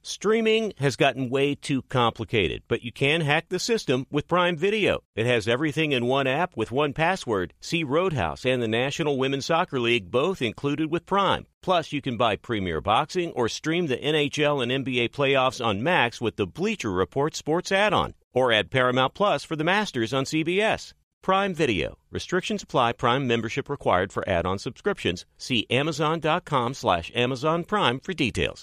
Streaming has gotten way too complicated, but you can hack the system with Prime Video. It has everything in one app with one password. See Roadhouse and the National Women's Soccer League both included with Prime. Plus, you can buy Premier Boxing or stream the NHL and NBA playoffs on Max with the Bleacher Report Sports add-on. Or add Paramount Plus for the Masters on CBS. Prime Video. Restrictions apply. Prime membership required for add-on subscriptions. See Amazon.com/Amazon Prime for details.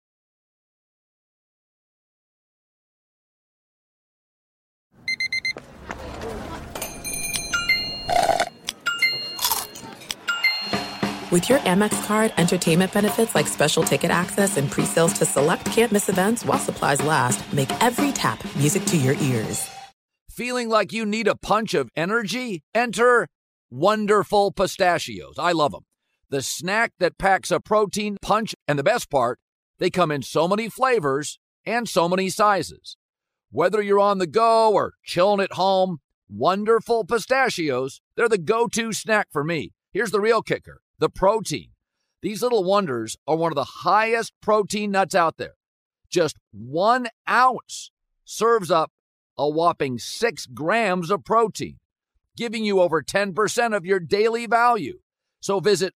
With your Amex card, entertainment benefits like special ticket access and pre-sales to select can't-miss events while supplies last make every tap music to your ears. Feeling like you need a punch of energy? Enter Wonderful Pistachios. I love them. The snack that packs a protein punch, and the best part, they come in so many flavors and so many sizes. Whether you're on the go or chilling at home, Wonderful Pistachios, they're the go-to snack for me. Here's the real kicker. The protein. These little wonders are one of the highest protein nuts out there. Just 1 ounce serves up a whopping 6 grams of protein, giving you over 10% of your daily value. So visit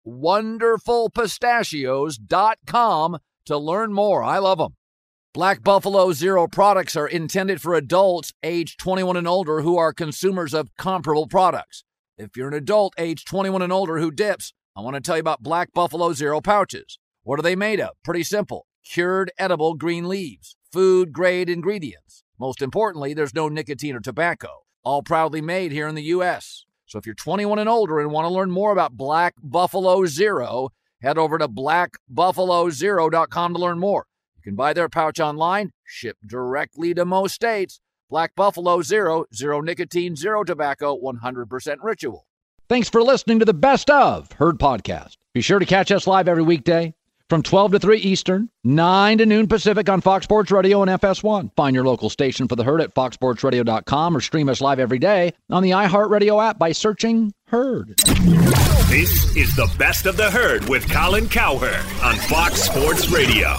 wonderfulpistachios.com to learn more. I love them. Black Buffalo Zero products are intended for adults age 21 and older who are consumers of comparable products. If you're an adult age 21 and older who dips, I want to tell you about Black Buffalo Zero pouches. What are they made of? Pretty simple. Cured edible green leaves, food-grade ingredients. Most importantly, there's no nicotine or tobacco. All proudly made here in the U.S. So if you're 21 and older and want to learn more about Black Buffalo Zero, head over to blackbuffalozero.com to learn more. You can buy their pouch online, shipped directly to most states. Black Buffalo Zero, zero nicotine, zero tobacco, 100% ritual. Thanks for listening to the Best of Herd podcast. Be sure to catch us live every weekday from 12 to 3 Eastern, 9 to noon Pacific on Fox Sports Radio and FS1. Find your local station for the Herd at foxsportsradio.com or stream us live every day on the iHeartRadio app by searching Herd. This is the Best of the Herd with Colin Cowherd on Fox Sports Radio.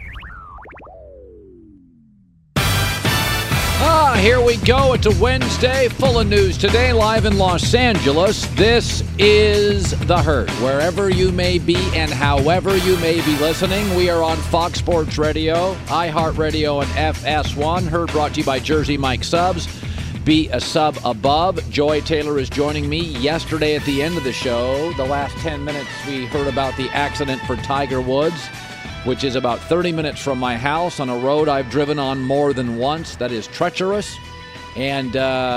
Here we go. It's a Wednesday full of news today, live in Los Angeles. This is The Herd. Wherever you may be and however you may be listening, we are on Fox Sports Radio, iHeartRadio, and FS1. Herd brought to you by Jersey Mike Subs. Be a sub above. Joy Taylor is joining me. Yesterday at the end of the show, the last 10 minutes, we heard about the accident for Tiger Woods, which is about 30 minutes from my house on a road I've driven on more than once that is treacherous. And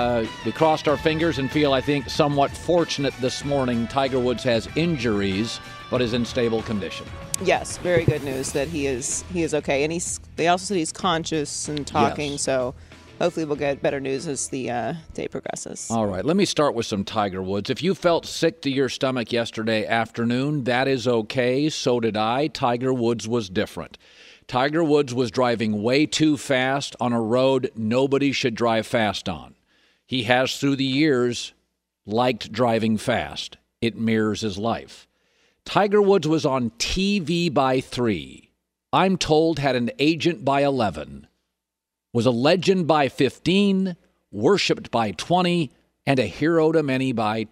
we crossed our fingers and feel, I think, somewhat fortunate this morning. Tiger Woods has injuries, but is in stable condition. Yes, very good news that he is okay. And they also said he's conscious and talking, yes. So hopefully we'll get better news as the day progresses. All right, let me start with some Tiger Woods. If you felt sick to your stomach yesterday afternoon, that is okay. So did I. Tiger Woods was different. Tiger Woods was driving way too fast on a road nobody should drive fast on. He has, through the years, liked driving fast. It mirrors his life. Tiger Woods was on TV by 3. I'm told had an agent by 11. Was a legend by 15, worshipped by 20, and a hero to many by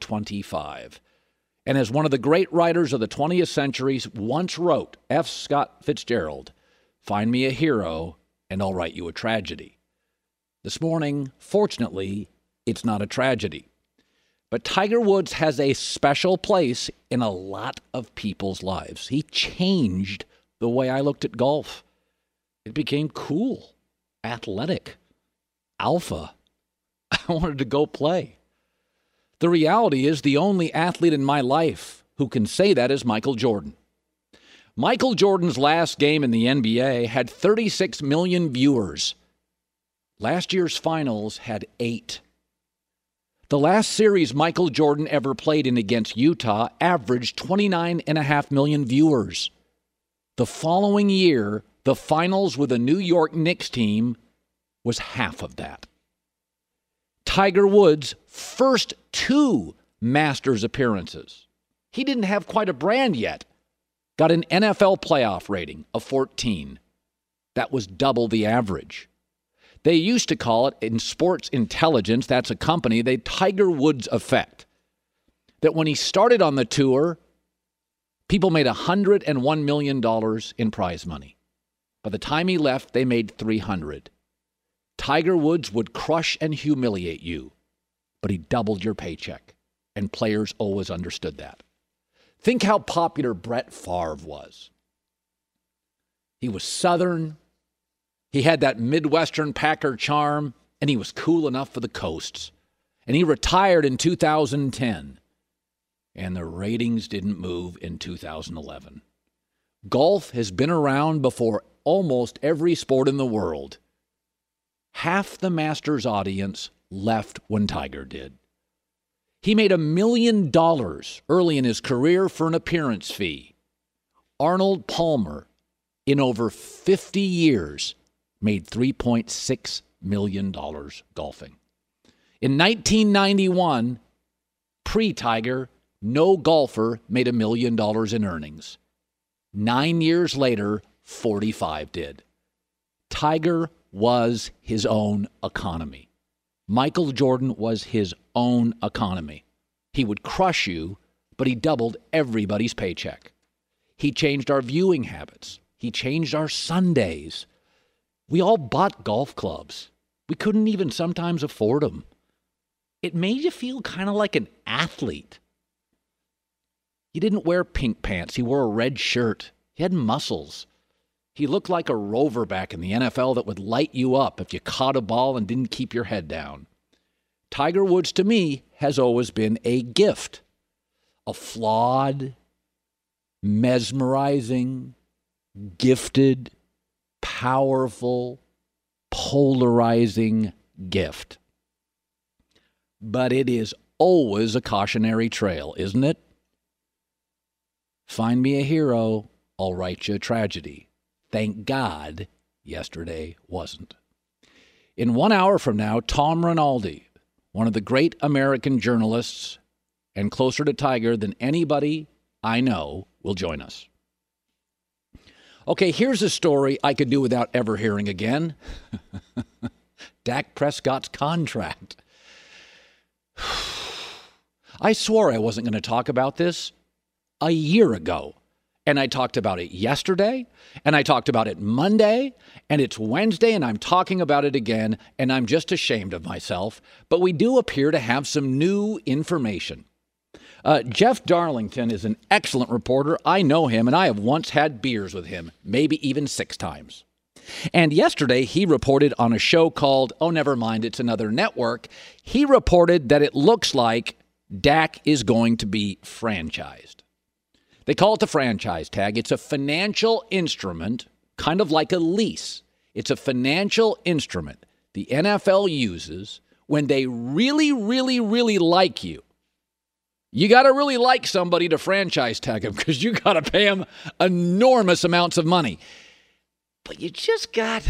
25. And as one of the great writers of the 20th century once wrote, F. Scott Fitzgerald, find me a hero, and I'll write you a tragedy. This morning, fortunately, it's not a tragedy. But Tiger Woods has a special place in a lot of people's lives. He changed the way I looked at golf. It became cool, athletic, alpha. I wanted to go play. The reality is the only athlete in my life who can say that is Michael Jordan. Michael Jordan's last game in the NBA had 36 million viewers. Last year's finals had 8. The last series Michael Jordan ever played in against Utah averaged 29.5 million viewers. The following year, the finals with the New York Knicks team was half of that. Tiger Woods' first 2 Masters appearances. He didn't have quite a brand yet. Got an NFL playoff rating of 14. That was double the average. They used to call it, in sports intelligence, that's a company, the Tiger Woods effect. That when he started on the tour, people made $101 million in prize money. By the time he left, they made $300. Tiger Woods would crush and humiliate you, but he doubled your paycheck, and players always understood that. Think how popular Brett Favre was. He was Southern, he had that Midwestern Packer charm, and he was cool enough for the coasts. And he retired in 2010, and the ratings didn't move in 2011. Golf has been around before almost every sport in the world. Half the Masters audience left when Tiger did. He made $1 million early in his career for an appearance fee. Arnold Palmer, in over 50 years, made $3.6 million golfing. In 1991, pre-Tiger, no golfer made $1 million in earnings. 9 years later, 45 did. Tiger was his own economy. Michael Jordan was his own economy. He would crush you, but he doubled everybody's paycheck. He changed our viewing habits. He changed our Sundays. We all bought golf clubs. We couldn't even sometimes afford them. It made you feel kind of like an athlete. He didn't wear pink pants. He wore a red shirt. He had muscles. He looked like a rover back in the NFL that would light you up if you caught a ball and didn't keep your head down. Tiger Woods, to me, has always been a gift. A flawed, mesmerizing, gifted, powerful, polarizing gift. But it is always a cautionary trail, isn't it? Find me a hero, I'll write you a tragedy. Thank God yesterday wasn't. In 1 hour from now, Tom Rinaldi, one of the great American journalists and closer to Tiger than anybody I know, will join us. Okay, here's a story I could do without ever hearing again. Dak Prescott's contract. I swore I wasn't going to talk about this a year ago. And I talked about it yesterday, and I talked about it Monday, and it's Wednesday, and I'm talking about it again, and I'm just ashamed of myself. But we do appear to have some new information. Jeff Darlington is an excellent reporter. I know him, and I have once had beers with him, maybe even 6 times. And yesterday, he reported on a show called, oh, never mind, it's another network. He reported that it looks like Dak is going to be franchised. They call it the franchise tag. It's a financial instrument, kind of like a lease. It's a financial instrument the NFL uses when they really, really, really like you. You got to really like somebody to franchise tag them because you got to pay them enormous amounts of money. But you just got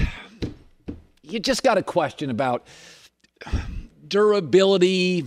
a question about durability,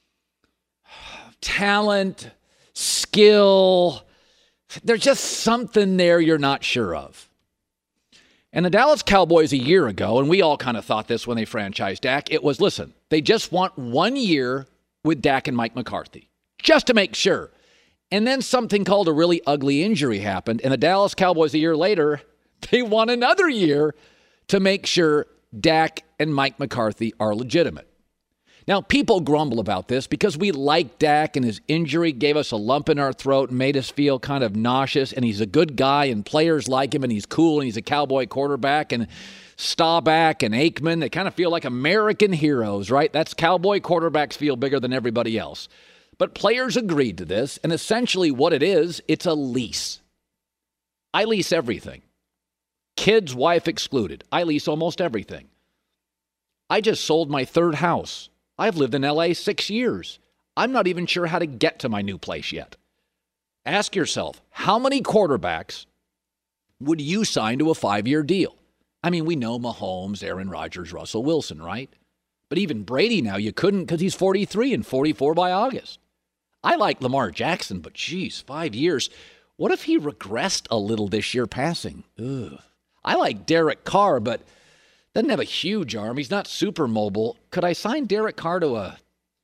talent, skill. There's just something there you're not sure of. And the Dallas Cowboys a year ago, and we all kind of thought this when they franchised Dak, it was, listen, they just want 1 year with Dak and Mike McCarthy, just to make sure. And then something called a really ugly injury happened, and the Dallas Cowboys a year later, they want another year to make sure Dak and Mike McCarthy are legitimate. Now, people grumble about this because we like Dak and his injury gave us a lump in our throat and made us feel kind of nauseous, and he's a good guy and players like him and he's cool and he's a Cowboy quarterback, and Staubach and Aikman, they kind of feel like American heroes, right? That's Cowboy quarterbacks feel bigger than everybody else. But players agreed to this, and essentially what it is, it's a lease. I lease everything. Kids, wife excluded. I lease almost everything. I just sold my 3rd house. I've lived in LA 6 years. I'm not even sure how to get to my new place yet. Ask yourself, how many quarterbacks would you sign to a 5-year deal? I mean, we know Mahomes, Aaron Rodgers, Russell Wilson, right? But even Brady now, you couldn't because he's 43 and 44 by August. I like Lamar Jackson, but geez, 5 years. What if he regressed a little this year passing? Ugh. I like Derek Carr, but doesn't have a huge arm. He's not super mobile. Could I sign Derek Carr to a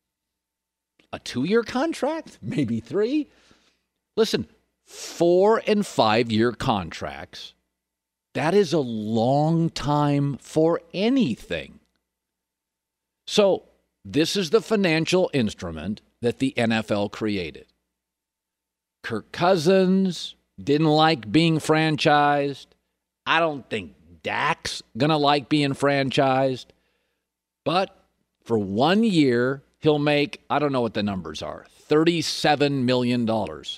2-year contract? Maybe 3? Listen, 4 and 5-year contracts, that is a long time for anything. So this is the financial instrument that the NFL created. Kirk Cousins didn't like being franchised. I don't think Dak's going to like being franchised. But for 1 year, he'll make, I don't know what the numbers are, $37 million.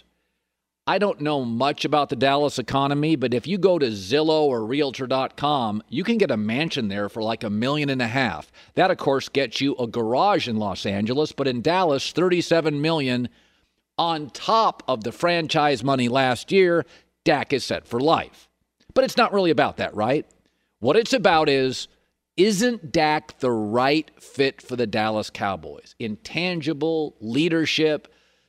I don't know much about the Dallas economy, but if you go to Zillow or Realtor.com, you can get a mansion there for like $1.5 million. That, of course, gets you a garage in Los Angeles, but in Dallas, $37 million on top of the franchise money last year. Dak is set for life. But it's not really about that, right? What it's about is, isn't Dak the right fit for the Dallas Cowboys? Intangible, leadership,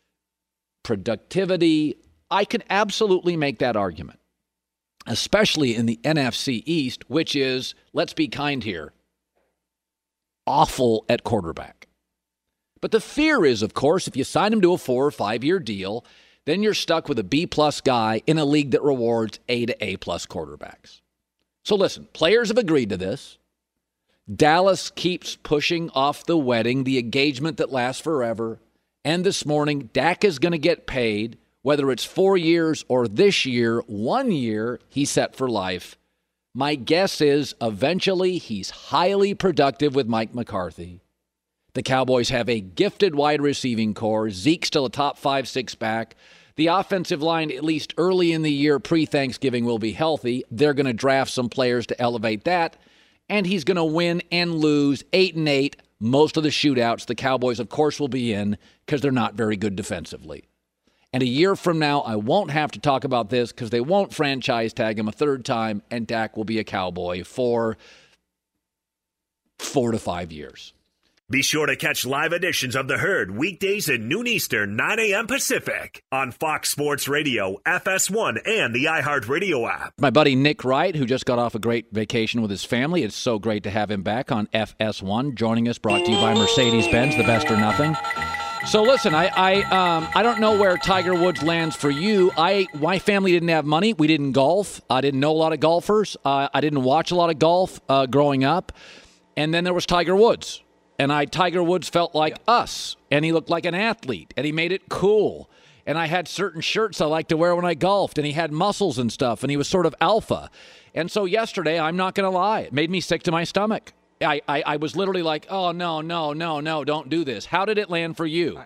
productivity. I can absolutely make that argument, especially in the NFC East, which is, let's be kind here, awful at quarterback. But the fear is, of course, if you sign him to a 4 or 5 year deal, then you're stuck with a B-plus guy in a league that rewards A to A-plus quarterbacks. So listen, players have agreed to this. Dallas keeps pushing off the wedding, the engagement that lasts forever. And this morning, Dak is going to get paid, whether it's 4 years or this year, 1 year, he's set for life. My guess is eventually he's highly productive with Mike McCarthy. The Cowboys have a gifted wide receiving core. Zeke's still a top 5-6 back. The offensive line, at least early in the year, pre-Thanksgiving, will be healthy. They're going to draft some players to elevate that. And he's going to win and lose 8-8. Most of the shootouts the Cowboys, of course, will be in because they're not very good defensively. And a year from now, I won't have to talk about this because they won't franchise tag him a third time, and Dak will be a Cowboy for 4 to 5 years. Be sure to catch live editions of The Herd weekdays at noon Eastern, 9 a.m. Pacific on Fox Sports Radio, FS1, and the iHeartRadio app. My buddy Nick Wright, who just got off a great vacation with his family. It's so great to have him back on FS1, joining us, brought to you by Mercedes-Benz, the best or nothing. So listen, I don't know where Tiger Woods lands for you. My family didn't have money. We didn't golf. I didn't know a lot of golfers. I didn't watch a lot of golf growing up. And then there was Tiger Woods. And Tiger Woods felt like us, and he looked like an athlete, and he made it cool. And I had certain shirts I liked to wear when I golfed, and he had muscles and stuff, and he was sort of alpha. And so yesterday, I'm not going to lie, it made me sick to my stomach. I was literally like, oh, no, don't do this. How did it land for you?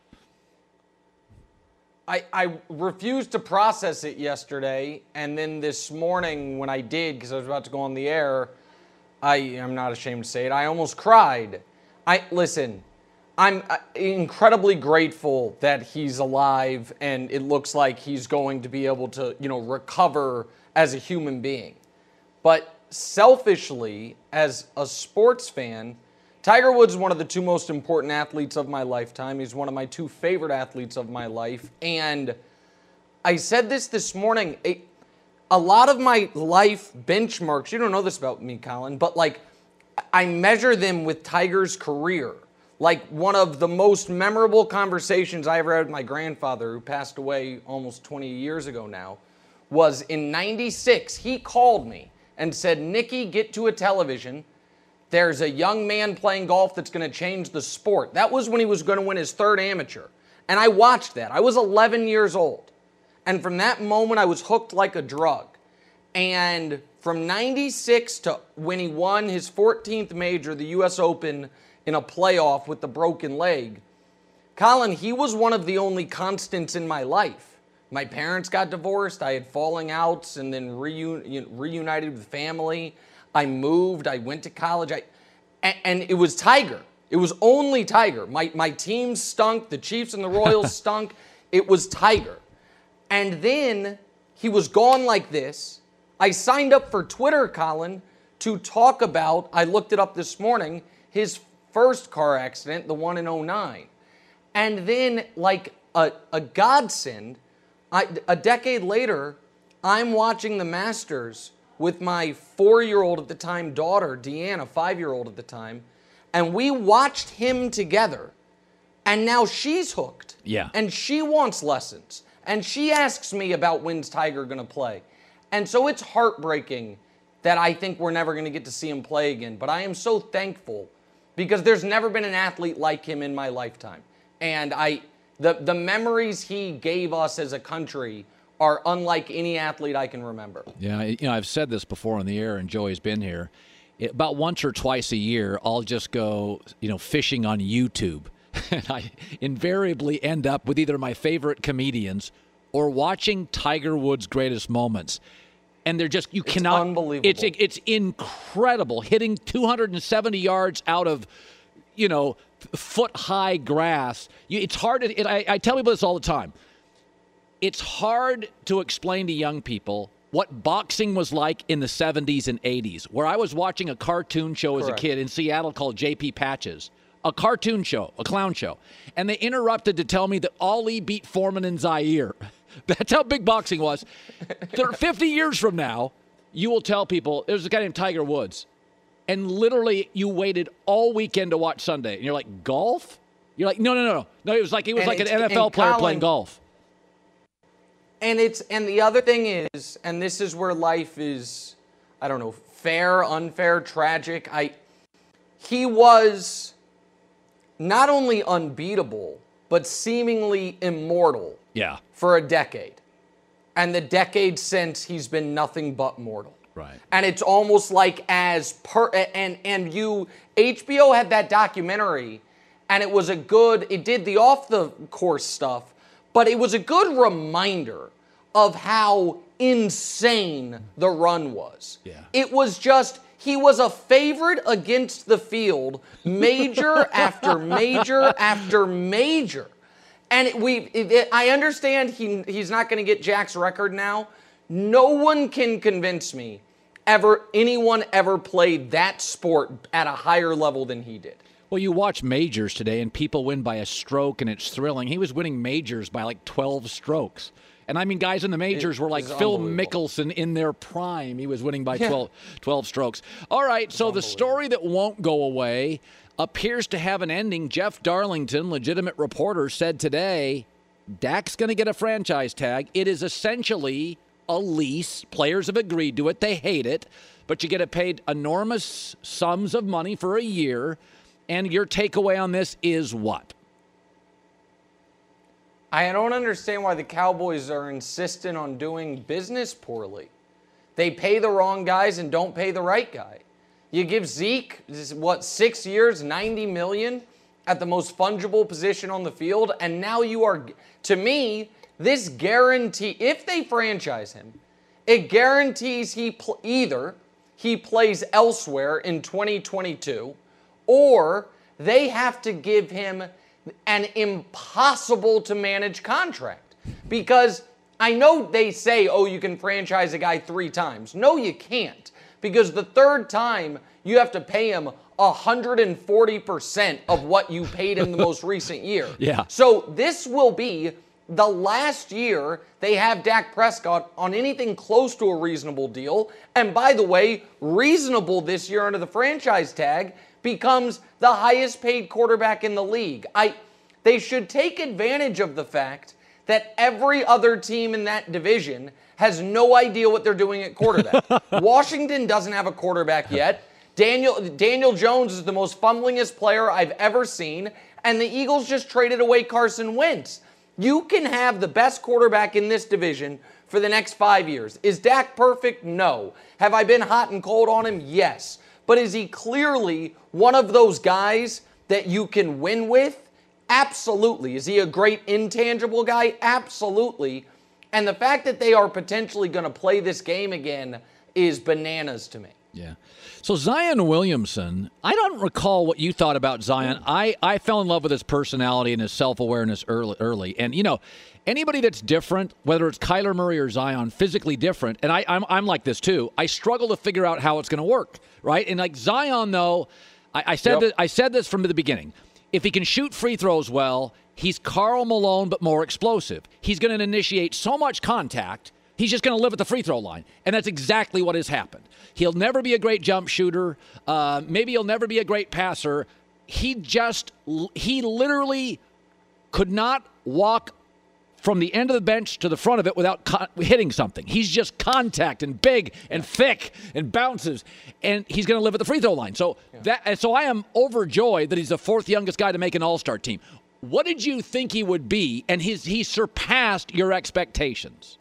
I refused to process it yesterday, and then this morning when I did, because I was about to go on the air, I'm not ashamed to say it, I almost cried. Listen, I'm incredibly grateful that he's alive, and it looks like he's going to be able to, recover as a human being. But selfishly, as a sports fan, Tiger Woods is one of the 2 most important athletes of my lifetime. He's one of my 2 favorite athletes of my life. And I said this morning, a lot of my life benchmarks, you don't know this about me, Colin, but I measure them with Tiger's career. Like one of the most memorable conversations I ever had with my grandfather, who passed away almost 20 years ago now, was in '96. He called me and said, Nicky, get to a television. There's a young man playing golf that's going to change the sport. That was when he was going to win his 3rd amateur. And I watched that. I was 11 years old. And from that moment, I was hooked like a drug. And from 96 to when he won his 14th major, the U.S. Open, in a playoff with the broken leg, Colin, he was one of the only constants in my life. My parents got divorced. I had falling outs and then reunited with family. I moved. I went to college. And it was Tiger. It was only Tiger. My team stunk. The Chiefs and the Royals stunk. It was Tiger. And then he was gone like this. I signed up for Twitter, Colin, to talk about, I looked it up this morning, his first car accident, the one in 2009. And then, like a godsend, a decade later, I'm watching the Masters with my 4-year-old at the time daughter, Deanna, 5-year-old at the time, and we watched him together. And now she's hooked. Yeah. And she wants lessons. And she asks me about when's Tiger going to play. And so it's heartbreaking that I think we're never going to get to see him play again. But I am so thankful because there's never been an athlete like him in my lifetime. And the memories he gave us as a country are unlike any athlete I can remember. Yeah, I've said this before on the air, and Joey's been here. About once or twice a year, I'll just go, fishing on YouTube. And I invariably end up with either my favorite comedians or watching Tiger Woods' greatest moments. And they're just, it's unbelievable. It's incredible. Hitting 270 yards out of, foot-high grass. It's hard to, I tell people this all the time. It's hard to explain to young people what boxing was like in the 70s and 80s, where I was watching a cartoon show as a kid in Seattle called J.P. Patches. A cartoon show, a clown show. And they interrupted to tell me that Ali beat Foreman in Zaire. That's how big boxing was. 50 years from now, you will tell people, there's a guy named Tiger Woods. And literally, you waited all weekend to watch Sunday. And you're like, golf? You're like, no. No, it was like an NFL player playing golf. And the other thing is, and this is where life is, I don't know, fair, unfair, tragic. He was not only unbeatable, but seemingly immortal for a decade. And the decade since, he's been nothing but mortal. Right. And it's almost like HBO had that documentary, and it did the off-the-course stuff, but it was a good reminder of how insane the run was. Yeah. It was just, he was a favorite against the field, major after major after major. And I understand he's not going to get Jack's record now. No one can convince me anyone ever played that sport at a higher level than he did. Well, you watch majors today, and people win by a stroke, and it's thrilling. He was winning majors by like 12 strokes. And I mean, guys in the majors were like Phil Mickelson in their prime. He was winning by 12 strokes. All right, so the story that won't go away appears to have an ending. Jeff Darlington, legitimate reporter, said today, Dak's going to get a franchise tag. It is essentially a lease. Players have agreed to it. They hate it. But you get paid enormous sums of money for a year. And your takeaway on this is what? I don't understand why the Cowboys are insistent on doing business poorly. They pay the wrong guys and don't pay the right guy. You give Zeke, 6 years, $90 million at the most fungible position on the field, and now you are, to me, this guarantee, if they franchise him, it guarantees either he plays elsewhere in 2022, or they have to give him an impossible to manage contract. Because I know they say, you can franchise a guy 3 times. No, you can't. Because the third time, you have to pay him 140% of what you paid him the most recent year. Yeah. So this will be the last year they have Dak Prescott on anything close to a reasonable deal. And by the way, reasonable this year under the franchise tag becomes the highest paid quarterback in the league. They should take advantage of the fact that every other team in that division has no idea what they're doing at quarterback. Washington doesn't have a quarterback yet. Daniel Jones is the most fumblingest player I've ever seen, and the Eagles just traded away Carson Wentz. You can have the best quarterback in this division for the next 5 years. Is Dak perfect? No. Have I been hot and cold on him? Yes. But is he clearly one of those guys that you can win with? Absolutely. Is he a great intangible guy? Absolutely. And the fact that they are potentially going to play this game again is bananas to me. Yeah. So Zion Williamson, I don't recall what you thought about Zion. I fell in love with his personality and his self-awareness early. And, anybody that's different, whether it's Kyler Murray or Zion, physically different, and I'm like this too, I struggle to figure out how it's going to work, right? And like Zion, though, I said this from the beginning. If he can shoot free throws well, he's Karl Malone but more explosive. He's going to initiate so much contact He's just going to live at the free throw line. And that's exactly what has happened. He'll never be a great jump shooter. Maybe he'll never be a great passer. He literally could not walk from the end of the bench to the front of it without hitting something. He's just contact and big and thick and bounces, and he's going to live at the free throw line. So I am overjoyed that he's the fourth youngest guy to make an All-Star team. What did you think he would be? And he surpassed your expectations.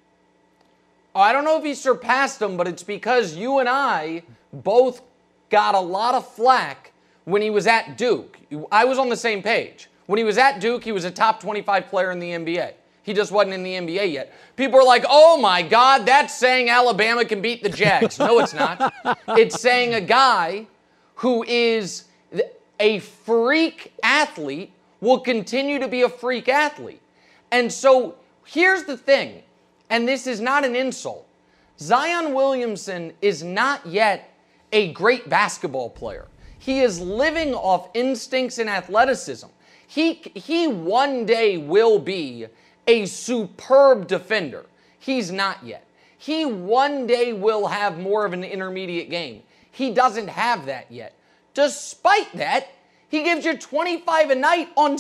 I don't know if he surpassed them, but it's because you and I both got a lot of flack when he was at Duke. I was on the same page. When he was at Duke, he was a top 25 player in the NBA. He just wasn't in the NBA yet. People are like, oh my God, that's saying Alabama can beat the Jags. No, it's not. It's saying a guy who is a freak athlete will continue to be a freak athlete. And so here's the thing, and this is not an insult. Zion Williamson is not yet a great basketball player. He is living off instincts and athleticism. He one day will be a superb defender. He's not yet. He one day will have more of an intermediate game. He doesn't have that yet. Despite that, he gives you 25 a night on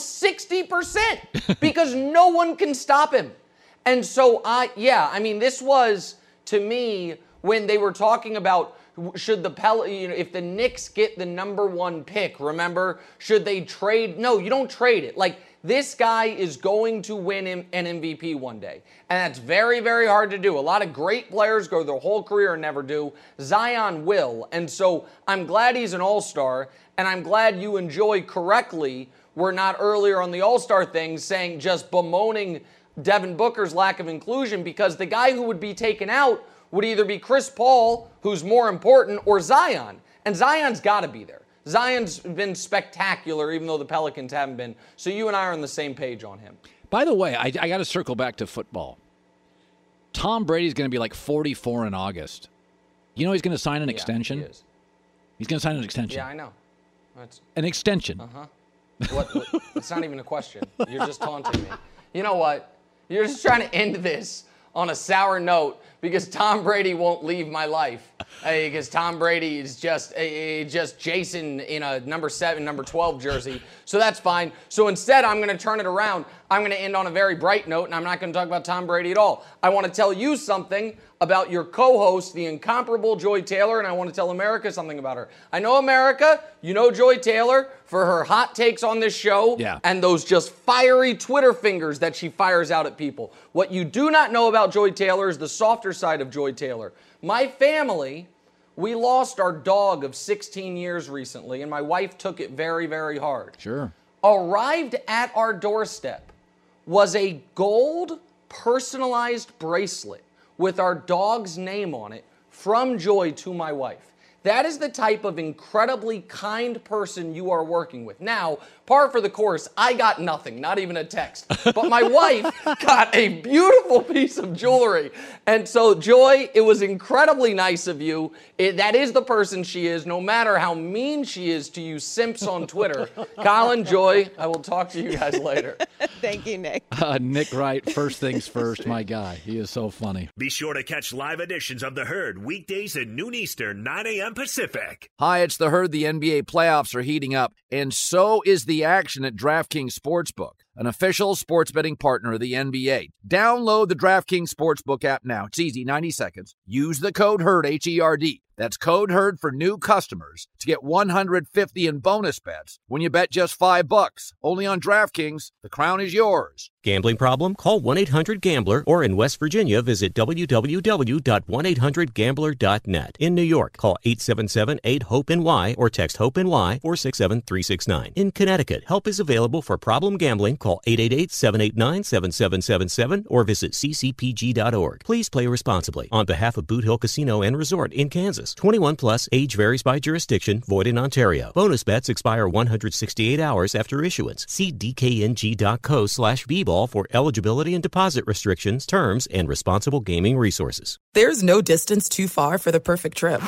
60% because no one can stop him. And so, this was, to me, when they were talking about should if the Knicks get the number one pick, remember, should they trade? No, you don't trade it. Like, this guy is going to win an MVP one day. And that's very, very hard to do. A lot of great players go their whole career and never do. Zion will. And so I'm glad he's an all-star, and I'm glad you enjoy correctly. We're not earlier on the all-star thing saying just bemoaning Devin Booker's lack of inclusion, because the guy who would be taken out would either be Chris Paul, who's more important, or Zion. And Zion's got to be there. Zion's been spectacular, even though the Pelicans haven't been. So you and I are on the same page on him. By the way, I got to circle back to football. Tom Brady's going to be like 44 in August. You know he's going to sign an extension? He is. He's going to sign an extension. Yeah, I know. An extension. Uh-huh. What? It's not even a question. You're just taunting me. You know what? You're just trying to end this on a sour note because Tom Brady won't leave my life. Because Tom Brady is just Jason in a number 7, number 12 jersey. So that's fine. So instead, I'm going to turn it around. I'm going to end on a very bright note, and I'm not going to talk about Tom Brady at all. I want to tell you something about your co-host, the incomparable Joy Taylor, and I want to tell America something about her. I know America, you know Joy Taylor for her hot takes on this show and those just fiery Twitter fingers that she fires out at people. What you do not know about Joy Taylor is the softer side of Joy Taylor. My family, we lost our dog of 16 years recently, and my wife took it very, very hard. Sure. Arrived at our doorstep was a gold personalized bracelet with our dog's name on it from Joy to my wife. That is the type of incredibly kind person you are working with. Now, par for the course, I got nothing, not even a text. But my wife got a beautiful piece of jewelry. And so, Joy, it was incredibly nice of you. That is the person she is, no matter how mean she is to you simps on Twitter. Colin, Joy, I will talk to you guys later. Thank you, Nick. Nick Wright, first things first, my guy. He is so funny. Be sure to catch live editions of The Herd weekdays at noon Eastern, 9 a.m. Pacific. Hi, it's The Herd. The NBA playoffs are heating up, and so is the action at DraftKings Sportsbook, an official sports betting partner of the NBA. Download the DraftKings Sportsbook app now. It's easy, 90 seconds. Use the code HERD, H-E-R-D. That's code HERD for new customers to get $150 in bonus bets when you bet just $5. Only on DraftKings. The crown is yours. Gambling problem? Call 1-800-GAMBLER, or in West Virginia, visit www.1800gambler.net. In New York, call 877-8-HOPE-NY or text HOPE-NY 467-369. In Connecticut, help is available for problem gambling. Call 888-789-7777 or visit ccpg.org. Please play responsibly. On behalf of Boot Hill Casino and Resort in Kansas, 21 plus, age varies by jurisdiction, void in Ontario. Bonus bets expire 168 hours after issuance. See dkng.co/bball for eligibility and deposit restrictions, terms, and responsible gaming resources. There's no distance too far for the perfect trip.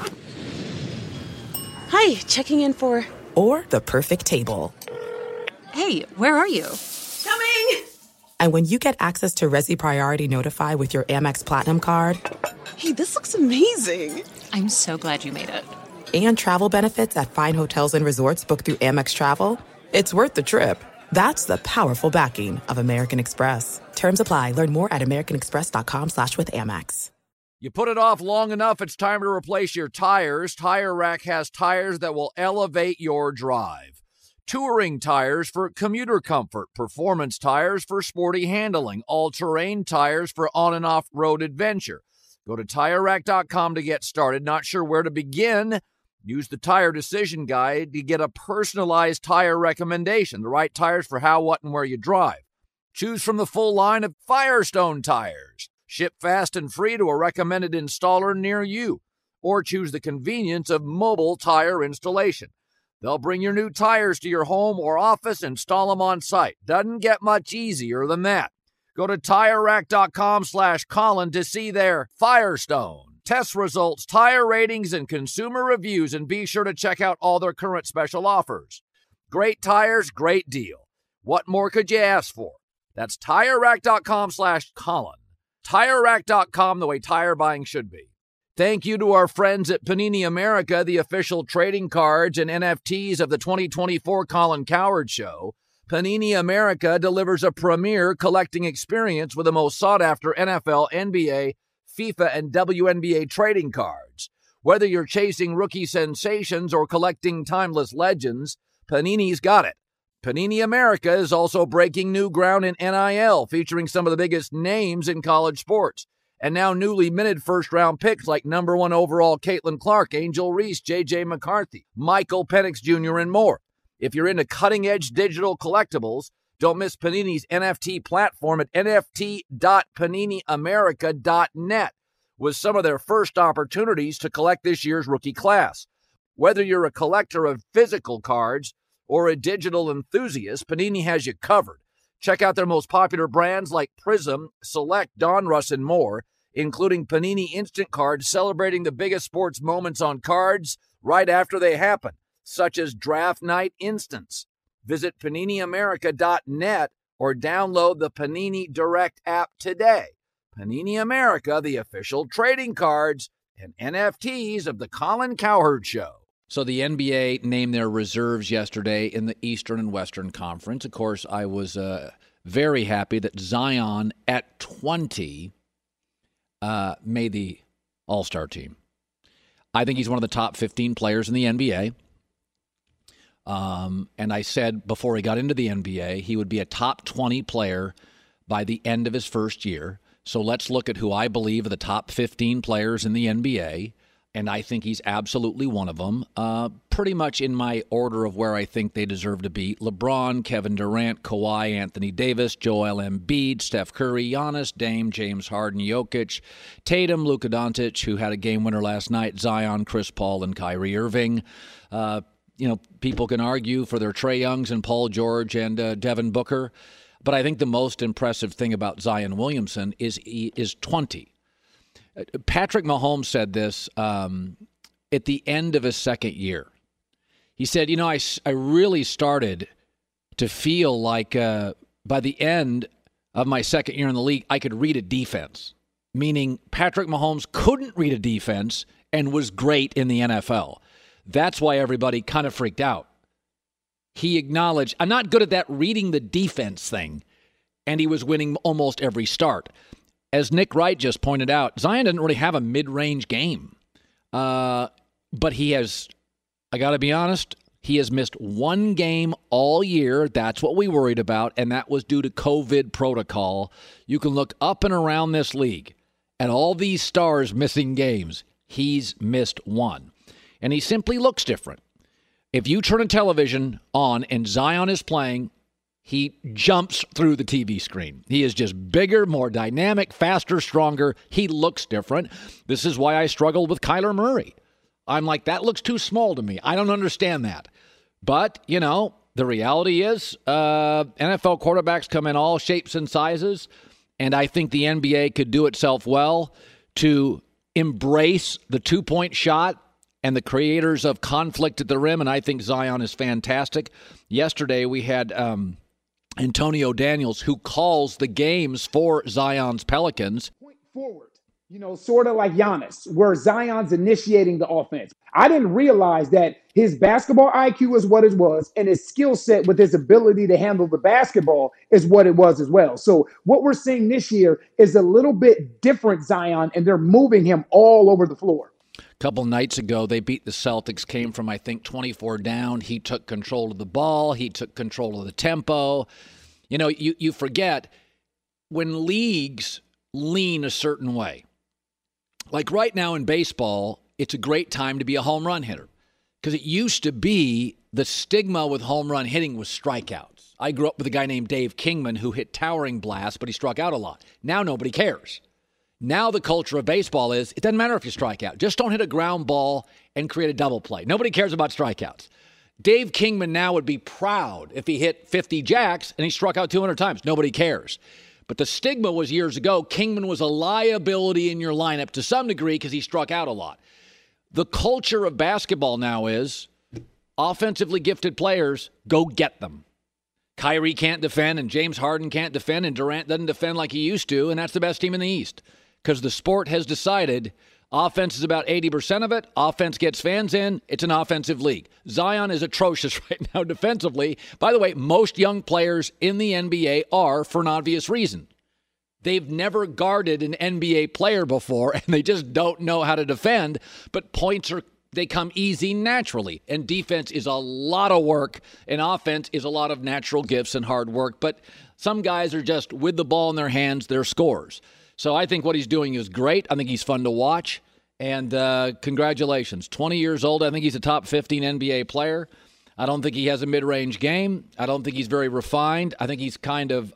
Hi, checking in for... Or the perfect table. Hey, where are you? Coming! And when you get access to Resi Priority Notify with your Amex Platinum card... Hey, this looks amazing. I'm so glad you made it. And travel benefits at fine hotels and resorts booked through Amex Travel, it's worth the trip. That's the powerful backing of American Express. Terms apply. Learn more at americanexpress.com/withAmex. You put it off long enough, it's time to replace your tires. Tire Rack has tires that will elevate your drive. Touring tires for commuter comfort, performance tires for sporty handling, all-terrain tires for on- and off-road adventure. Go to TireRack.com to get started. Not sure where to begin? Use the Tire Decision Guide to get a personalized tire recommendation, the right tires for how, what, and where you drive. Choose from the full line of Firestone tires. Ship fast and free to a recommended installer near you. Or choose the convenience of mobile tire installation. They'll bring your new tires to your home or office, install them on site. Doesn't get much easier than that. Go to TireRack.com/Colin to see their Firestone test results, tire ratings, and consumer reviews, and be sure to check out all their current special offers. Great tires, great deal. What more could you ask for? That's TireRack.com/Colin. TireRack.com, the way tire buying should be. Thank you to our friends at Panini America, the official trading cards and NFTs of the 2024 Colin Cowherd Show. Panini America delivers a premier collecting experience with the most sought-after NFL, NBA, FIFA, and WNBA trading cards. Whether you're chasing rookie sensations or collecting timeless legends, Panini's got it. Panini America is also breaking new ground in NIL, featuring some of the biggest names in college sports. And now newly minted first-round picks like number 1 overall Caitlin Clark, Angel Reese, J.J. McCarthy, Michael Penix Jr., and more. If you're into cutting-edge digital collectibles, don't miss Panini's NFT platform at nft.paniniamerica.net with some of their first opportunities to collect this year's rookie class. Whether you're a collector of physical cards or a digital enthusiast, Panini has you covered. Check out their most popular brands like Prism, Select, Donruss, and more, including Panini Instant Cards celebrating the biggest sports moments on cards right after they happen, such as Draft Night Instants. Visit PaniniAmerica.net or download the Panini Direct app today. Panini America, the official trading cards and NFTs of the Colin Cowherd Show. So the NBA named their reserves yesterday in the Eastern and Western Conference. Of course, I was very happy that Zion at 20 made the All-Star team. I think he's one of the top 15 players in the NBA. And I said before he got into the NBA, he would be a top 20 player by the end of his first year. So let's look at who I believe are the top 15 players in the NBA. And I think he's absolutely one of them, pretty much in my order of where I think they deserve to be. LeBron, Kevin Durant, Kawhi, Anthony Davis, Joel Embiid, Steph Curry, Giannis, Dame, James Harden, Jokic, Tatum, Luka Doncic, who had a game winner last night, Zion, Chris Paul, and Kyrie Irving. People can argue for their Trae Youngs and Paul George and Devin Booker. But I think the most impressive thing about Zion Williamson is he is 20. Patrick Mahomes said this at the end of his second year. He said, I really started to feel like by the end of my second year in the league, I could read a defense, meaning Patrick Mahomes couldn't read a defense and was great in the NFL. That's why everybody kind of freaked out. He acknowledged, I'm not good at that reading the defense thing, and he was winning almost every start. As Nick Wright just pointed out, Zion doesn't really have a mid-range game. But he has, I got to be honest, he has missed one game all year. That's what we worried about, and that was due to COVID protocol. You can look up and around this league at all these stars missing games. He's missed one. And he simply looks different. If you turn a television on and Zion is playing, he jumps through the TV screen. He is just bigger, more dynamic, faster, stronger. He looks different. This is why I struggled with Kyler Murray. I'm like, that looks too small to me. I don't understand that. But, the reality is NFL quarterbacks come in all shapes and sizes, and I think the NBA could do itself well to embrace the two-point shot and the creators of conflict at the rim, and I think Zion is fantastic. Yesterday we had Antonio Daniels, who calls the games for Zion's Pelicans. Point forward, sort of like Giannis, where Zion's initiating the offense. I didn't realize that his basketball IQ is what it was, and his skill set with his ability to handle the basketball is what it was as well. So what we're seeing this year is a little bit different Zion, and they're moving him all over the floor. A couple nights ago, they beat the Celtics, came from, I think, 24 down. He took control of the ball. He took control of the tempo. You forget when leagues lean a certain way. Like right now in baseball, it's a great time to be a home run hitter because it used to be the stigma with home run hitting was strikeouts. I grew up with a guy named Dave Kingman who hit towering blasts, but he struck out a lot. Now nobody cares. Now the culture of baseball is it doesn't matter if you strike out. Just don't hit a ground ball and create a double play. Nobody cares about strikeouts. Dave Kingman now would be proud if he hit 50 jacks and he struck out 200 times. Nobody cares. But the stigma was years ago, Kingman was a liability in your lineup to some degree because he struck out a lot. The culture of basketball now is offensively gifted players, go get them. Kyrie can't defend, and James Harden can't defend, and Durant doesn't defend like he used to, and that's the best team in the East. Because the sport has decided offense is about 80% of it. Offense gets fans in. It's an offensive league. Zion is atrocious right now defensively. By the way, most young players in the NBA are for an obvious reason. They've never guarded an NBA player before, and they just don't know how to defend. But they come easy naturally. And defense is a lot of work, and offense is a lot of natural gifts and hard work. But some guys are just, with the ball in their hands, they're scorers. So I think what he's doing is great. I think he's fun to watch. And congratulations. 20 years old. I think he's a top 15 NBA player. I don't think he has a mid-range game. I don't think he's very refined. I think he's kind of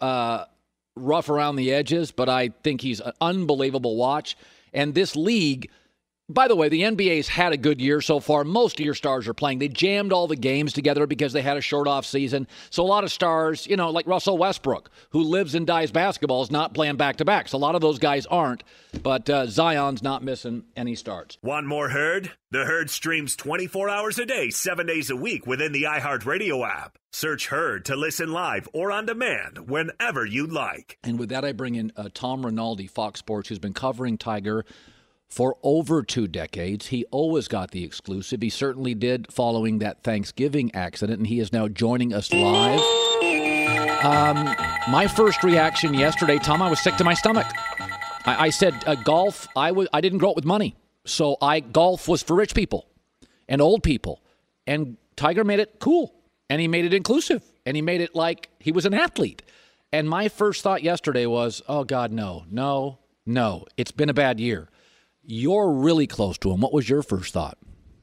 rough around the edges, but I think he's an unbelievable watch. And this league, by the way, the NBA's had a good year so far. Most of your stars are playing. They jammed all the games together because they had a short off season. So a lot of stars, like Russell Westbrook, who lives and dies basketball, is not playing back-to-back. So a lot of those guys aren't. But Zion's not missing any starts. Want more Herd? The Herd streams 24 hours a day, 7 days a week within the iHeartRadio app. Search Herd to listen live or on demand whenever you'd like. And with that, I bring in Tom Rinaldi, Fox Sports, who's been covering Tiger for over 2 decades. He always got the exclusive. He certainly did following that Thanksgiving accident, and he is now joining us live. My first reaction yesterday, Tom, I was sick to my stomach. I said golf, I didn't grow up with money, so golf was for rich people and old people. And Tiger made it cool, and he made it inclusive, and he made it like he was an athlete. And my first thought yesterday was, oh, God, no. It's been a bad year. You're really close to him. What was your first thought?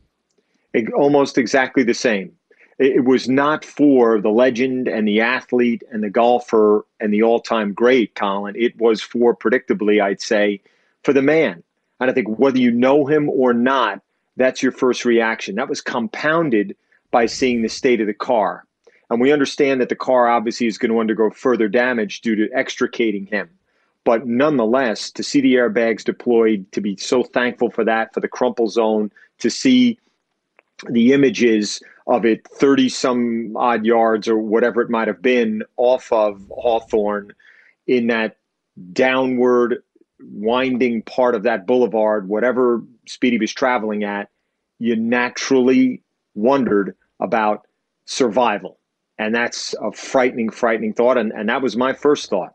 Almost exactly the same. It was not for the legend and the athlete and the golfer and the all-time great, Colin. It was for, predictably, I'd say, for the man. And I think whether you know him or not, that's your first reaction. That was compounded by seeing the state of the car. And we understand that the car obviously is going to undergo further damage due to extricating him. But nonetheless, to see the airbags deployed, to be so thankful for that, for the crumple zone, to see the images of it 30-some odd yards or whatever it might have been off of Hawthorne in that downward winding part of that boulevard, whatever speed he was traveling at, you naturally wondered about survival. And that's a frightening thought. And that was my first thought.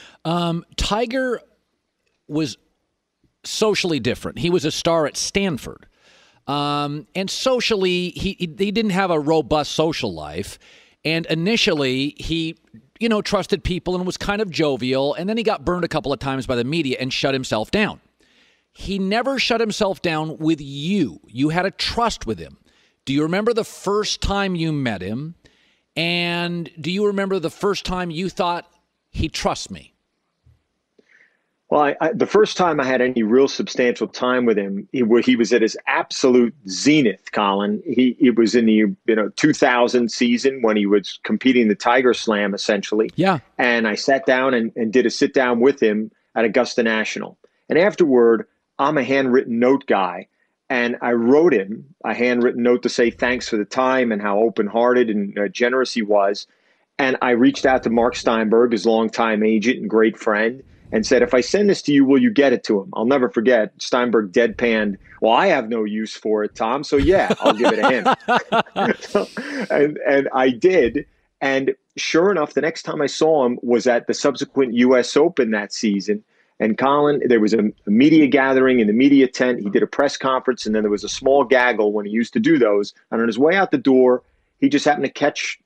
Tiger was socially different. He was a star at Stanford. And socially, he didn't have a robust social life. And initially, he, trusted people and was kind of jovial. And then he got burned a couple of times by the media and shut himself down. He never shut himself down with you. You had a trust with him. Do you remember the first time you met him? And do you remember the first time you thought, he trusts me? Well, the first time I had any real substantial time with him, he was at his absolute zenith, Colin. It was in the 2000 season when he was competing in the Tiger Slam, essentially. Yeah. And I sat down and did a sit down with him at Augusta National. And afterward, I'm a handwritten note guy. And I wrote him a handwritten note to say thanks for the time and how open-hearted and generous he was. And I reached out to Mark Steinberg, his longtime agent and great friend, and said, if I send this to you, will you get it to him? I'll never forget. Steinberg deadpanned, well, I have no use for it, Tom. So yeah, I'll give it to him. and I did. And sure enough, the next time I saw him was at the subsequent U.S. Open that season. And Colin, there was a media gathering in the media tent. He did a press conference, and then there was a small gaggle when he used to do those. And on his way out the door, he just happened to catch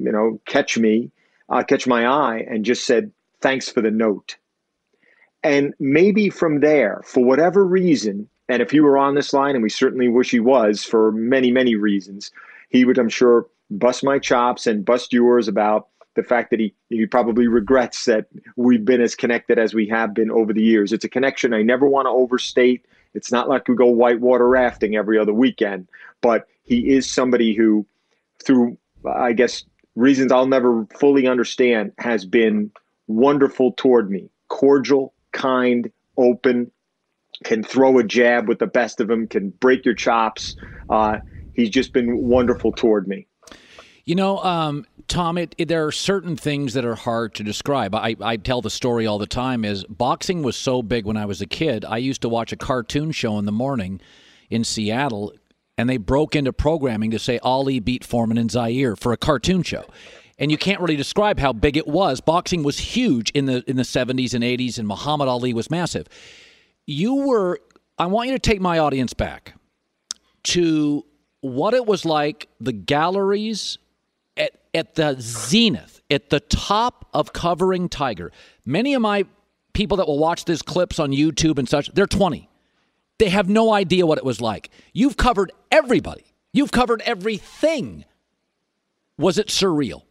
my eye and just said, thanks for the note. And maybe from there, for whatever reason, and if he were on this line, and we certainly wish he was for many, many reasons, he would, I'm sure, bust my chops and bust yours about the fact that he probably regrets that we've been as connected as we have been over the years. It's a connection I never want to overstate. It's not like we go whitewater rafting every other weekend, but he is somebody who, through, I guess, reasons I'll never fully understand, has been wonderful toward me. Cordial, kind, open, can throw a jab with the best of them, can break your chops. He's just been wonderful toward me. You know, Tom, there are certain things that are hard to describe. I tell the story all the time is boxing was so big when I was a kid. I used to watch a cartoon show in the morning in Seattle, and they broke into programming to say Ali beat Foreman and Zaire for a cartoon show. And you can't really describe how big it was. Boxing was huge in the 70s and 80s, and Muhammad Ali was massive. I want you to take my audience back to what it was like, the galleries at the zenith, at the top of covering Tiger. Many of my people that will watch these clips on YouTube and such, they're 20. They have no idea what it was like. You've covered everybody. You've covered everything. Was it surreal?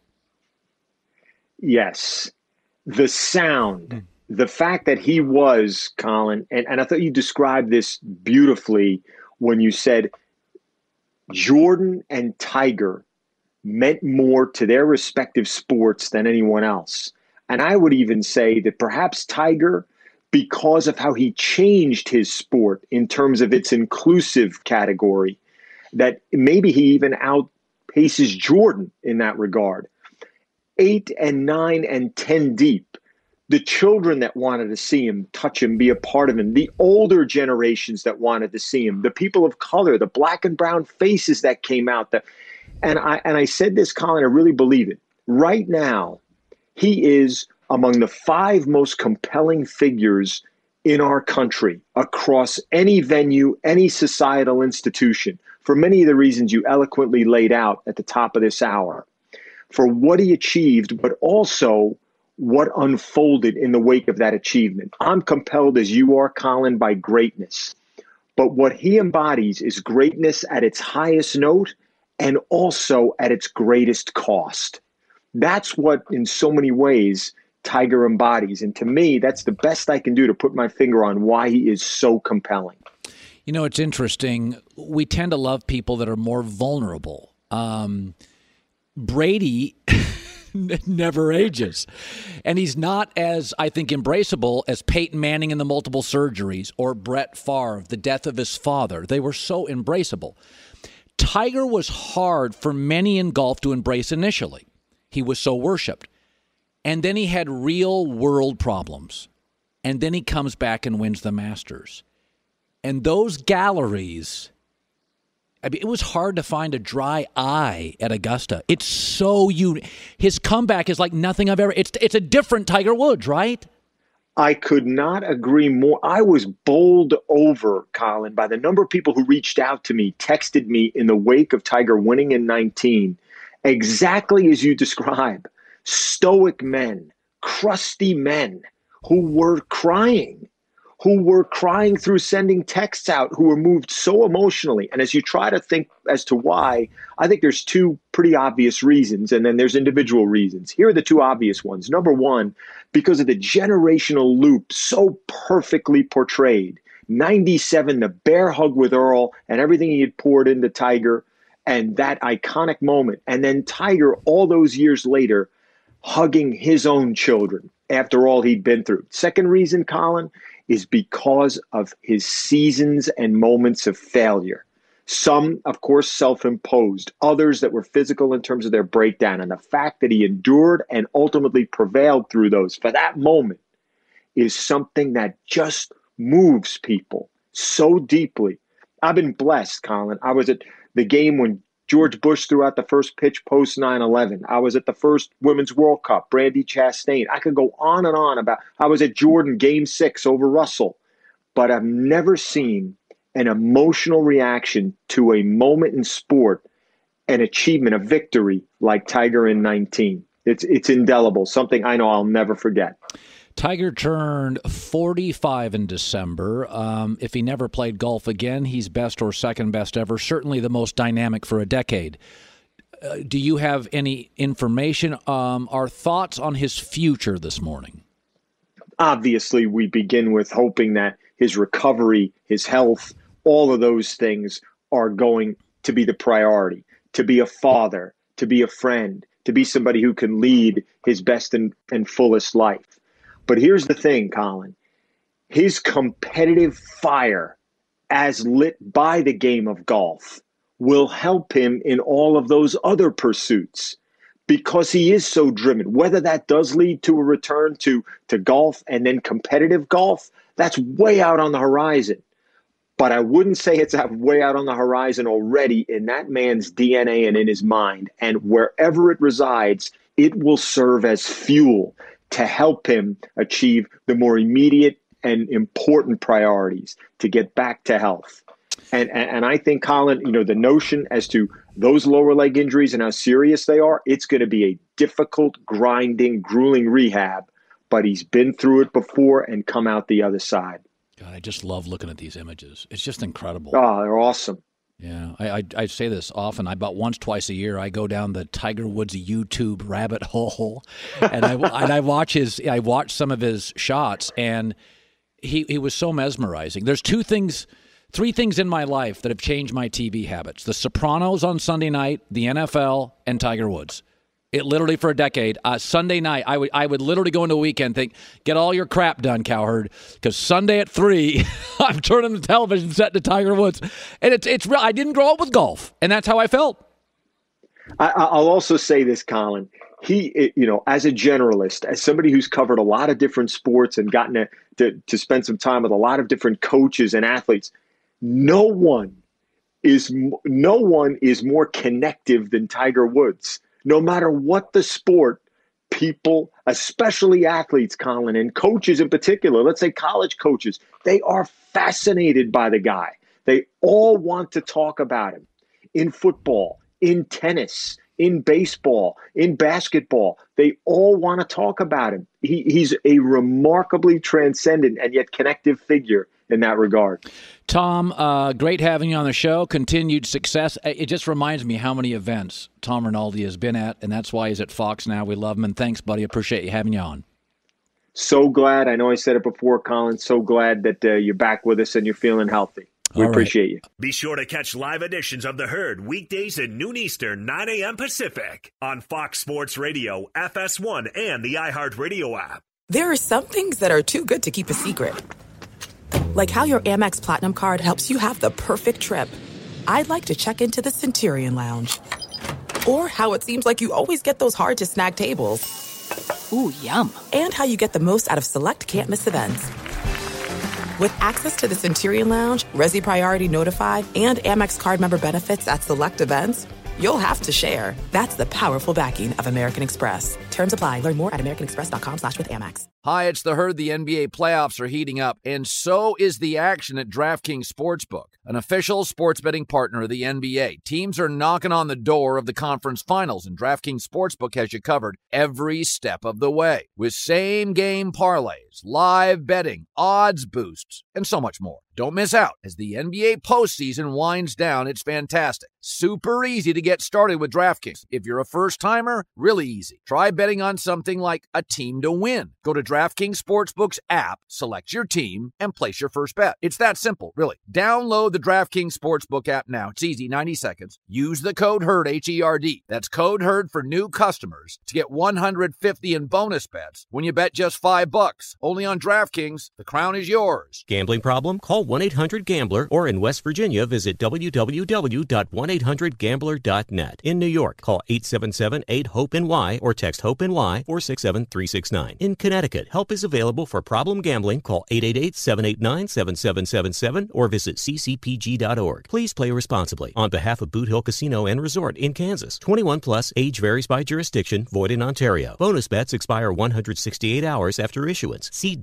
Yes. The sound, the fact that he was, Colin, and I thought you described this beautifully when you said Jordan and Tiger meant more to their respective sports than anyone else. And I would even say that perhaps Tiger, because of how he changed his sport in terms of its inclusive category, that maybe he even outpaces Jordan in that regard. 8 and 9 and 10 deep, the children that wanted to see him, touch him, be a part of him, the older generations that wanted to see him, the people of color, the black and brown faces that came out. And I said this, Colin, I really believe it. Right now, he is among the 5 most compelling figures in our country across any venue, any societal institution, for many of the reasons you eloquently laid out at the top of this hour, for what he achieved, but also what unfolded in the wake of that achievement. I'm compelled, as you are, Colin, by greatness. But what he embodies is greatness at its highest note and also at its greatest cost. That's what, in so many ways, Tiger embodies. And to me, that's the best I can do to put my finger on why he is so compelling. You know, it's interesting. We tend to love people that are more vulnerable. Brady never ages. And he's not as, I think, embraceable as Peyton Manning and the multiple surgeries or Brett Favre, the death of his father. They were so embraceable. Tiger was hard for many in golf to embrace initially. He was so worshipped. And then he had real world problems. And then he comes back and wins the Masters. And those galleries, I mean, it was hard to find a dry eye at Augusta. It's so unique. His comeback is like nothing I've ever. It's a different Tiger Woods, right? I could not agree more. I was bowled over, Colin, by the number of people who reached out to me, texted me in the wake of Tiger winning in 19, exactly as you describe. Stoic men, crusty men who were crying through sending texts out, who were moved so emotionally. And as you try to think as to why, I think there's 2 pretty obvious reasons, and then there's individual reasons. Here are the 2 obvious ones. Number one, because of the generational loop so perfectly portrayed. 97, the bear hug with Earl and everything he had poured into Tiger and that iconic moment. And then Tiger, all those years later, hugging his own children after all he'd been through. Second reason, Colin, is because of his seasons and moments of failure. Some, of course, self-imposed, others that were physical in terms of their breakdown. And the fact that he endured and ultimately prevailed through those for that moment is something that just moves people so deeply. I've been blessed, Colin. I was at the game when George Bush threw out the first pitch post 9/11. I was at the first Women's World Cup, Brandi Chastain. I could go on and on about, I was at Jordan Game 6 over Russell. But I've never seen an emotional reaction to a moment in sport, an achievement, a victory like Tiger in 19. It's indelible, something I know I'll never forget. Tiger turned 45 in December. If he never played golf again, he's best or second best ever, certainly the most dynamic for a decade. Do you have any information or thoughts on his future this morning? Obviously, we begin with hoping that his recovery, his health, all of those things are going to be the priority, to be a father, to be a friend, to be somebody who can lead his best and fullest life. But here's the thing, Colin. His competitive fire, as lit by the game of golf, will help him in all of those other pursuits because he is so driven. Whether that does lead to a return to golf and then competitive golf, that's way out on the horizon. But I wouldn't say it's way out on the horizon already in that man's DNA and in his mind. And wherever it resides, it will serve as fuel to help him achieve the more immediate and important priorities to get back to health. And I think, Colin, the notion as to those lower leg injuries and how serious they are, it's going to be a difficult, grinding, grueling rehab. But he's been through it before and come out the other side. God, I just love looking at these images. It's just incredible. Oh, they're awesome. Yeah, I say this often. About once, twice a year, I go down the Tiger Woods YouTube rabbit hole, and I watch some of his shots, and he was so mesmerizing. There's three things in my life that have changed my TV habits: The Sopranos on Sunday night, the NFL, and Tiger Woods. It literally for a decade. Sunday night, I would literally go into a weekend, think, get all your crap done, Cowherd, because Sunday at 3, I'm turning the television set to Tiger Woods, and it's real. I didn't grow up with golf, and that's how I felt. I'll also say this, Colin. He, as a generalist, as somebody who's covered a lot of different sports and gotten to spend some time with a lot of different coaches and athletes, no one is more connective than Tiger Woods. No matter what the sport, people, especially athletes, Colin, and coaches in particular, let's say college coaches, they are fascinated by the guy. They all want to talk about him. In football, in tennis, in baseball, in basketball, they all want to talk about him. He's a remarkably transcendent and yet connective figure in that regard. Tom, great having you on the show. Continued success. It just reminds me how many events Tom Rinaldi has been at, and that's why he's at Fox now. We love him, and thanks, buddy. Appreciate you having you on. So glad. I know I said it before, Colin. So glad that you're back with us and you're feeling healthy. We appreciate you. Be sure to catch live editions of The Herd weekdays at noon Eastern, 9 a.m. Pacific on Fox Sports Radio, FS1, and the iHeartRadio app. There are some things that are too good to keep a secret. Like how your Amex Platinum card helps you have the perfect trip. I'd like to check into the Centurion Lounge. Or how it seems like you always get those hard-to-snag tables. Ooh, yum. And how you get the most out of select can't-miss events. With access to the Centurion Lounge, Resi Priority Notified, and Amex card member benefits at select events, you'll have to share. That's the powerful backing of American Express. Terms apply. Learn more at americanexpress.com/withAmex. Hi, it's The Herd. The NBA playoffs are heating up, and so is the action at DraftKings Sportsbook, an official sports betting partner of the NBA. Teams are knocking on the door of the conference finals, and DraftKings Sportsbook has you covered every step of the way. With same-game parlays, live betting, odds boosts, and so much more. Don't miss out as the NBA postseason winds down. It's fantastic. Super easy to get started with DraftKings. If you're a first-timer, really easy. Try betting on something like a team to win. Go to DraftKings Sportsbook's app, select your team, and place your first bet. It's that simple, really. Download the DraftKings Sportsbook app now. It's easy, 90 seconds. Use the code HERD, H-E-R-D. That's code HERD for new customers to get $150 in bonus bets when you bet just $5. Only on DraftKings. The crown is yours. Gambling problem? Call 1-800-GAMBLER or in West Virginia, visit www.1800gambler.net. In New York, call 877-8-HOPE-NY or text HOPE-NY 467-369. In Connecticut, help is available for problem gambling. Call 888-789-7777 or visit ccpg.org. Please play responsibly. On behalf of Boot Hill Casino and Resort in Kansas. 21 plus, age varies by jurisdiction, void in Ontario. Bonus bets expire 168 hours after issuance. See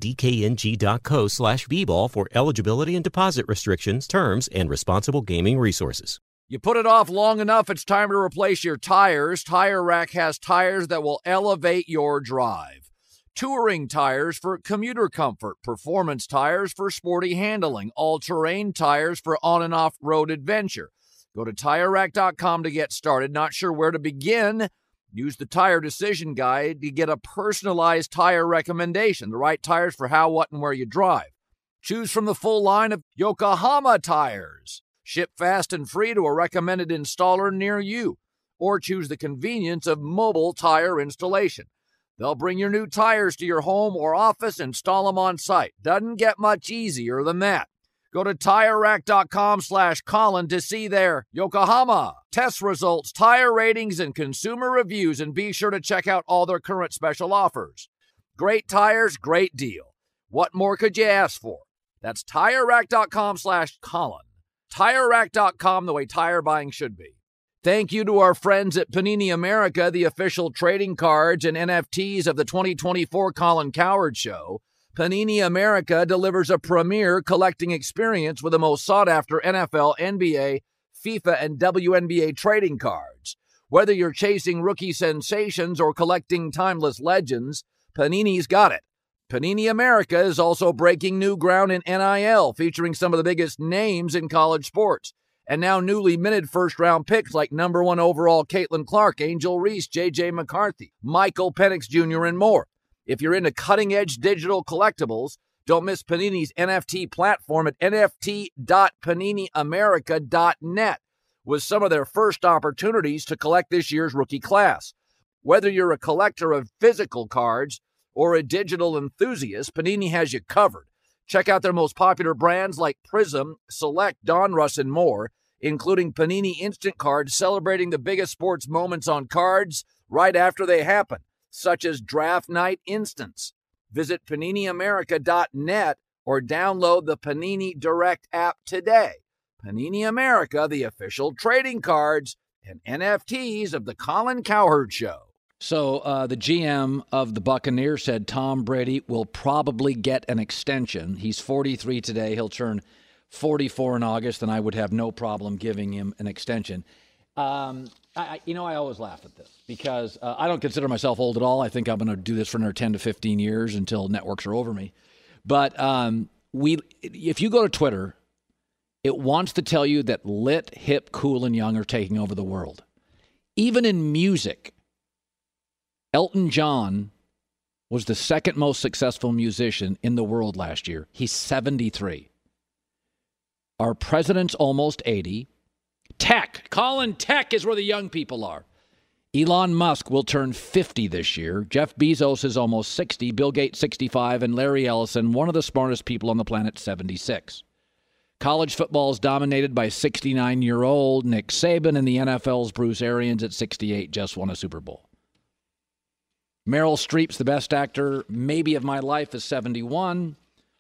dkng.co/bball for eligibility and deposit restrictions, terms, and responsible gaming resources. You put it off long enough, it's time to replace your tires. Tire Rack has tires that will elevate your drive. Touring tires for commuter comfort, performance tires for sporty handling, all-terrain tires for on- and off-road adventure. Go to TireRack.com to get started. Not sure where to begin? Use the Tire Decision Guide to get a personalized tire recommendation, the right tires for how, what, and where you drive. Choose from the full line of Yokohama tires. Ship fast and free to a recommended installer near you. Or choose the convenience of mobile tire installation. They'll bring your new tires to your home or office, install them on site. Doesn't get much easier than that. Go to TireRack.com/Colin to see their Yokohama test results, tire ratings, and consumer reviews, and be sure to check out all their current special offers. Great tires, great deal. What more could you ask for? That's TireRack.com/Colin. TireRack.com, the way tire buying should be. Thank you to our friends at Panini America, the official trading cards and NFTs of the 2024 Colin Cowherd Show. Panini America delivers a premier collecting experience with the most sought-after NFL, NBA, FIFA, and WNBA trading cards. Whether you're chasing rookie sensations or collecting timeless legends, Panini's got it. Panini America is also breaking new ground in NIL, featuring some of the biggest names in college sports. And now newly minted first-round picks like number 1 overall Caitlin Clark, Angel Reese, J.J. McCarthy, Michael Penix Jr., and more. If you're into cutting-edge digital collectibles, don't miss Panini's NFT platform at nft.paniniamerica.net with some of their first opportunities to collect this year's rookie class. Whether you're a collector of physical cards or a digital enthusiast, Panini has you covered. Check out their most popular brands like Prism, Select, Donruss, and more, including Panini Instant Cards celebrating the biggest sports moments on cards right after they happen, such as Draft Night Instants. Visit PaniniAmerica.net or download the Panini Direct app today. Panini America, the official trading cards and NFTs of the Colin Cowherd Show. So the GM of the Buccaneers said Tom Brady will probably get an extension. He's 43 today. He'll turn 44 in August, and I would have no problem giving him an extension. I always laugh at this because I don't consider myself old at all. I think I'm going to do this for another 10 to 15 years until networks are over me. But if you go to Twitter, it wants to tell you that lit, hip, cool, and young are taking over the world. Even in music, Elton John was the second most successful musician in the world last year. He's 73. Our president's almost 80. Colin, tech is where the young people are. Elon Musk will turn 50 this year. Jeff Bezos is almost 60. Bill Gates, 65. And Larry Ellison, one of the smartest people on the planet, 76. College football is dominated by 69-year-old Nick Saban, and the NFL's Bruce Arians at 68 just won a Super Bowl. Meryl Streep's the best actor maybe of my life is 71.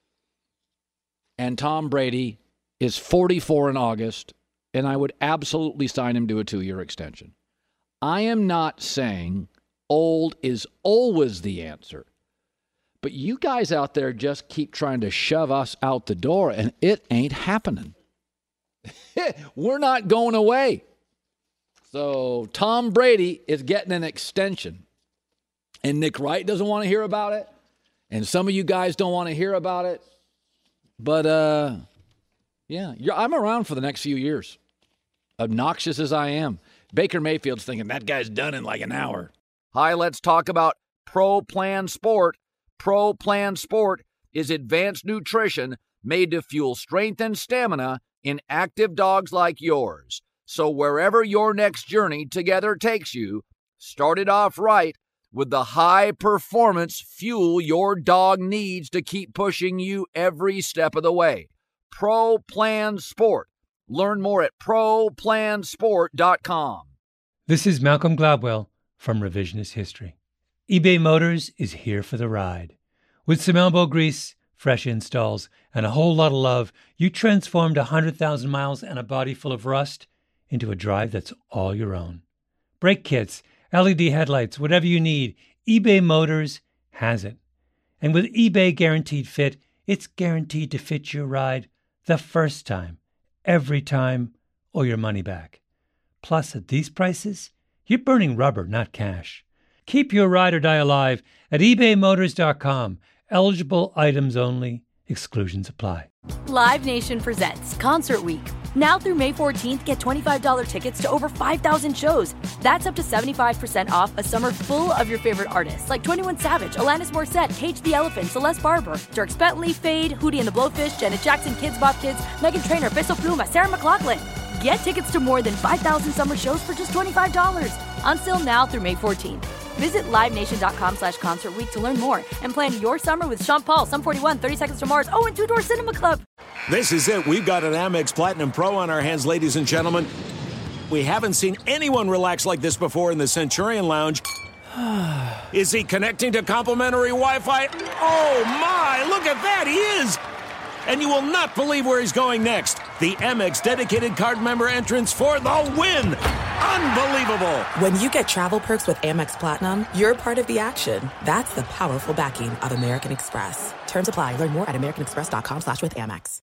And Tom Brady is 44 in August, and I would absolutely sign him to a 2-year extension. I am not saying old is always the answer, but you guys out there just keep trying to shove us out the door, and it ain't happening. We're not going away. So Tom Brady is getting an extension. And Nick Wright doesn't want to hear about it. And some of you guys don't want to hear about it. But, I'm around for the next few years. Obnoxious as I am. Baker Mayfield's thinking, that guy's done in like an hour. Hi, let's talk about Pro Plan Sport. Pro Plan Sport is advanced nutrition made to fuel strength and stamina in active dogs like yours. So wherever your next journey together takes you, start it off right with the high-performance fuel your dog needs to keep pushing you every step of the way. Pro Plan Sport. Learn more at ProPlansport.com. This is Malcolm Gladwell from Revisionist History. eBay Motors is here for the ride. With some elbow grease, fresh installs, and a whole lot of love, you transformed 100,000 miles and a body full of rust into a drive that's all your own. Brake kits, LED headlights, whatever you need, eBay Motors has it. And with eBay Guaranteed Fit, it's guaranteed to fit your ride the first time, every time, or your money back. Plus, at these prices, you're burning rubber, not cash. Keep your ride or die alive at ebaymotors.com. Eligible items only. Exclusions apply. Live Nation presents Concert Week. Now through May 14th, get $25 tickets to over 5,000 shows. That's up to 75% off a summer full of your favorite artists like 21 Savage, Alanis Morissette, Cage the Elephant, Celeste Barber, Dierks Bentley, Fade, Hootie and the Blowfish, Janet Jackson, Kidz Bop Kids, Meghan Trainor, Peso Pluma, Sarah McLachlan. Get tickets to more than 5,000 summer shows for just $25. Until now through May 14th. Visit LiveNation.com/Concert Week to learn more and plan your summer with Sean Paul, Sum 41, 30 Seconds to Mars, and Two Door Cinema Club. This is it. We've got an Amex Platinum Pro on our hands, ladies and gentlemen. We haven't seen anyone relax like this before in the Centurion Lounge. Is he connecting to complimentary Wi-Fi? Oh, my! Look at that! He is! And you will not believe where he's going next. The Amex dedicated card member entrance for the win. Unbelievable. When you get travel perks with Amex Platinum, you're part of the action. That's the powerful backing of American Express. Terms apply. Learn more at americanexpress.com/withAmex.